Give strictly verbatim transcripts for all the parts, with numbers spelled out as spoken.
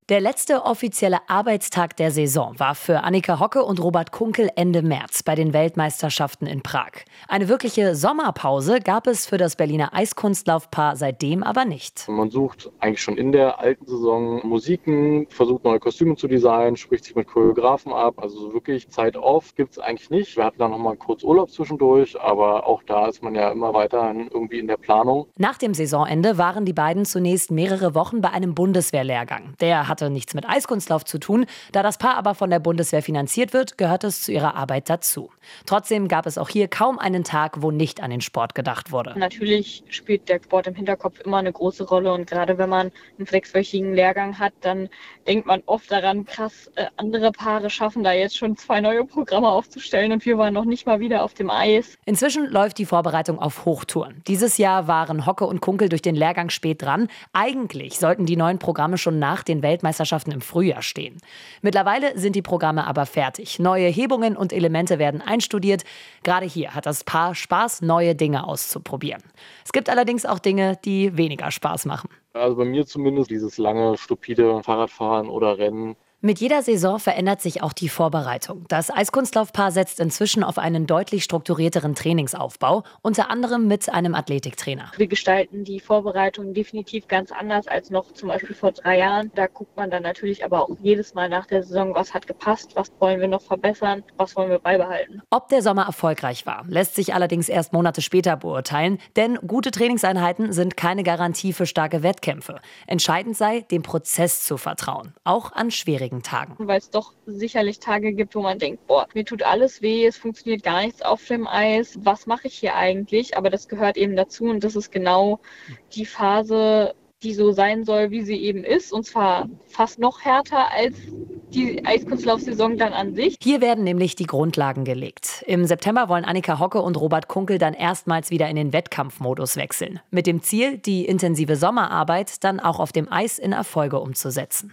Der letzte offizielle Arbeitstag der Saison war für Annika Hocke und Robert Kunkel Ende März bei den Weltmeisterschaften in Prag. Eine wirkliche Sommerpause gab es für das Berliner Eiskunstlaufpaar seitdem aber nicht. Man sucht eigentlich schon in der alten Saison Musiken, versucht neue Kostüme zu designen, spricht sich mit Choreografen ab. Also so wirklich Zeit off gibt es eigentlich nicht. Wir hatten dann noch mal kurz Urlaub zwischendurch, aber auch da ist man ja immer weiterhin irgendwie in der Planung. Nach dem Saisonende waren die beiden zunächst mehrere Wochen bei einem Bundeswehrlehrgang. Der hatte nichts mit Eiskunstlauf zu tun. Da das Paar aber von der Bundeswehr finanziert wird, gehört es zu ihrer Arbeit dazu. Trotzdem gab es auch hier kaum einen Tag, wo nicht an den Sport gedacht wurde. Natürlich spielt der Sport im Hinterkopf immer eine große Rolle und gerade wenn man einen sechswöchigen Lehrgang hat, dann denkt man oft daran, krass, äh, andere Paare schaffen da jetzt schon zwei neue Programme aufzustellen und wir waren noch nicht mal wieder auf dem Eis. Inzwischen läuft die Vorbereitung auf Hochtouren. Dieses Jahr waren Hocke und Kunkel durch den Lehrgang spät dran. Eigentlich sollten die neuen Programme schon nach den Weltmeisterschaften im Frühjahr stehen. Mittlerweile sind die Programme aber fertig. Neue Hebungen und Elemente werden einstudiert. Gerade hier hat das Paar Spaß, neue Dinge auszuprobieren. Es gibt allerdings auch Dinge, die weniger Spaß machen. Also bei mir zumindest dieses lange, stupide Fahrradfahren oder Rennen. Mit jeder Saison verändert sich auch die Vorbereitung. Das Eiskunstlaufpaar setzt inzwischen auf einen deutlich strukturierteren Trainingsaufbau, unter anderem mit einem Athletiktrainer. Wir gestalten die Vorbereitung definitiv ganz anders als noch zum Beispiel vor drei Jahren. Da guckt man dann natürlich aber auch jedes Mal nach der Saison, was hat gepasst, was wollen wir noch verbessern, was wollen wir beibehalten. Ob der Sommer erfolgreich war, lässt sich allerdings erst Monate später beurteilen, denn gute Trainingseinheiten sind keine Garantie für starke Wettkämpfe. Entscheidend sei, dem Prozess zu vertrauen, auch an schwierigen Tagen. Weil es doch sicherlich Tage gibt, wo man denkt, boah, mir tut alles weh, es funktioniert gar nichts auf dem Eis. Was mache ich hier eigentlich? Aber das gehört eben dazu und das ist genau die Phase, die so sein soll, wie sie eben ist. Und zwar fast noch härter als die Eiskunstlaufsaison dann an sich. Hier werden nämlich die Grundlagen gelegt. Im September wollen Annika Hocke und Robert Kunkel dann erstmals wieder in den Wettkampfmodus wechseln. Mit dem Ziel, die intensive Sommerarbeit dann auch auf dem Eis in Erfolge umzusetzen.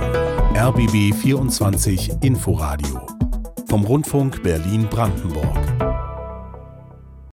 R B B vierundzwanzig Inforadio vom Rundfunk Berlin-Brandenburg.